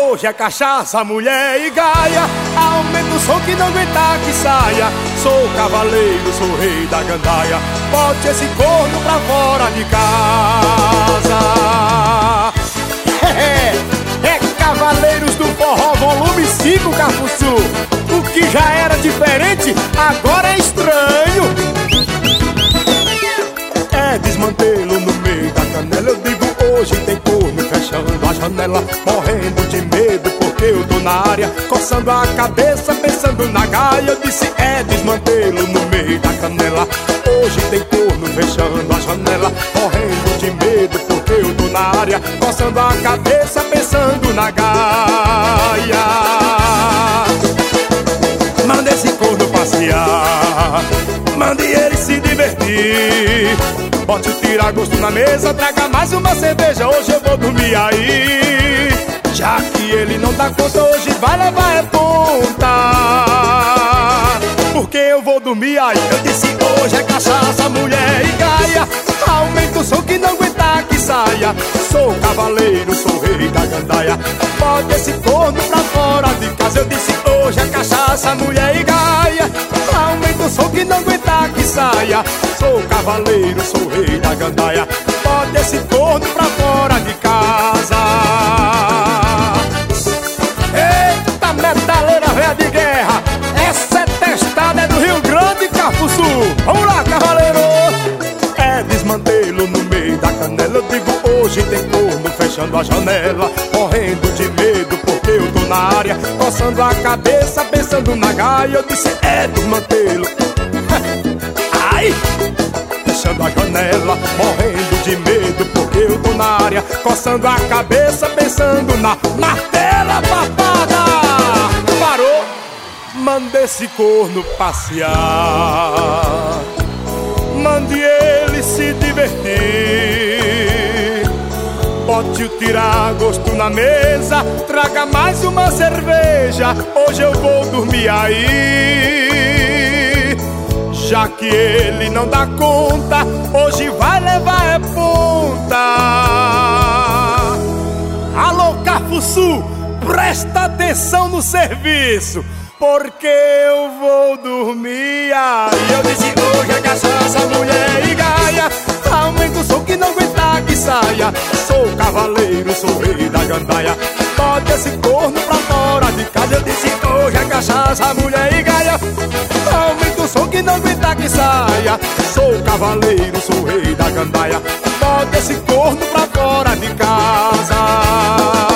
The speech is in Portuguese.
hoje é cachaça, mulher e gaia. Aumenta o som que não aguentar que saia. Sou cavaleiro, sou rei da gandaia. Bote esse corno pra fora de casa. É Cavaleiros do Forró volume 5, Cafuçu. O que já era diferente, agora é estranho. É desmantelo no meio da canela. Eu digo hoje tem corno fechando a janela. Morrendo de medo porque eu tô na área, coçando a cabeça, pensando na gaia. Eu disse é desmantelo no meio da canela. Hoje tem corno fechando a janela. Morrendo de medo porque eu tô na área, coçando a cabeça, pensando na gaia. Manda esse corno passear, mande ele se divertir. Bote o tira-gosto na mesa, traga mais uma cerveja. Hoje eu vou dormir aí. Já que ele não dá conta, hoje vai levar é ponta. Porque eu vou dormir aí. Eu disse hoje é cachaça, mulher e gaia. Aumenta o som que não aguentar que saia. Sou cavaleiro, sou rei da gandaia. Bota esse corno pra fora de casa. Eu disse hoje é cachaça, mulher e gaia. Aumenta o som que não aguentar que saia. Sou cavaleiro, sou rei da gandaia. Bota esse corno pra fora de casa. Eita metaleira velha de guerra, essa é testada, é do Rio Grande, Cafuçu. Vamos lá, cavaleiro. É desmantelo no meio da canela. Eu digo hoje tem corno fechando a janela. Morrendo de medo porque eu tô na área, coçando a cabeça, pensando na gaia. Eu disse é desmantelo. Ai! Fechando a janela, morrendo de medo porque eu tô na área, coçando a cabeça, pensando na martela papada. Parou, manda esse corno passear, mande ele se divertir. Bote o tira-gosto na mesa, traga mais uma cerveja. Hoje eu vou dormir aí. Já que ele não dá conta, hoje vai levar é ponta. Alô, Cafuçu, presta atenção no serviço, porque eu vou dormir aí. Eu disse hoje é cachaça, mulher e gaia. Aumenta o som que não aguentar que saia. Sou cavaleiro, sou rei da gandaia. Bota esse corno pra fora de casa. Eu disse hoje é cachaça, mulher e gaia. Aumenta o som que não aguentar que saia. Sou cavaleiro, sou rei da gandaia. Bota esse corno pra fora de casa.